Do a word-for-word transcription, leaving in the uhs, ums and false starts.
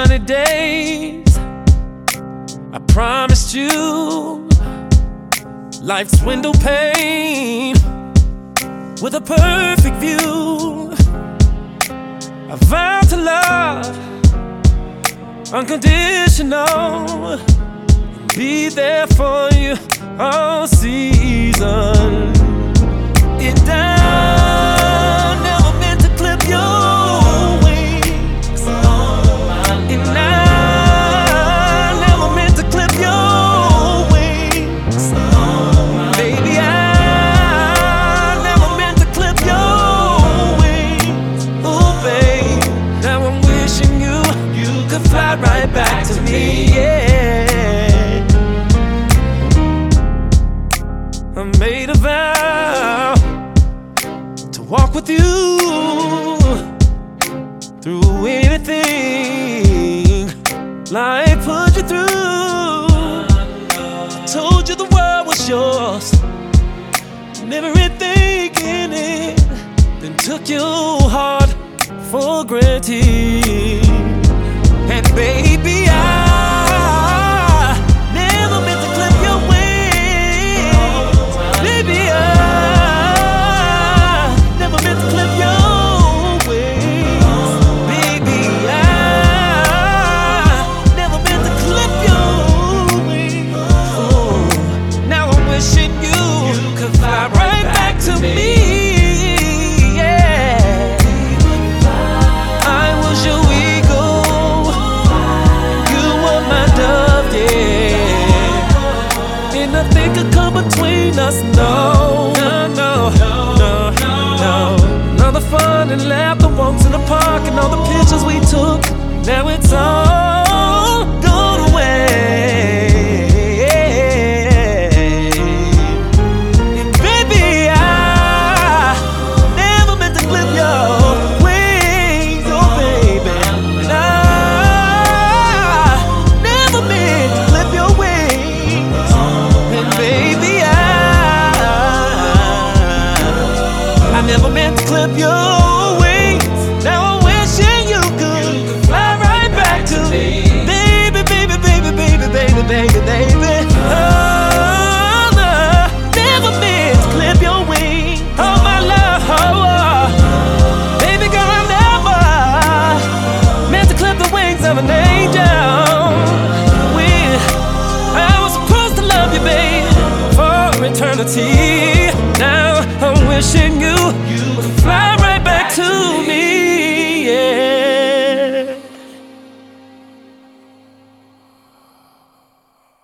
sunny days, I promised you life's window pane with a perfect view. I vow to love unconditional, be there for you all season. It down, never meant to clip your wings. And I never meant to clip your wings. Baby, I never meant to clip your wings. Ooh, babe, now I'm wishing you, you could fly right back to me, yeah. I made a vow to walk with you through anything life put you through. I told you the world was yours and everything in it, then took your heart for granted. And baby, I never meant to clip your wings. Baby, I never meant to clip your wings. Baby, I never meant to clip your wings. Oh, now I'm wishing you, you could fly right back to me. Yeah, I was your eagle, you were my dove, yeah. And nothing could come between us, no, no, no, no, no. And all the fun and laughter, walks in the park, and all the pictures we took, now it's all gone away. And baby, I never meant to clip your wings, oh baby. And I never meant to clip your wings. And baby, I I never meant to clip your wings. Now I'm wishing you could fly right back to me. Baby, baby, baby, baby, baby, baby, baby. Oh, no, never meant to clip your wings. Oh, my love, oh, oh. Baby girl, I never meant to clip the wings of an angel. When I was supposed to love you, baby, for eternity. Now I'm wishing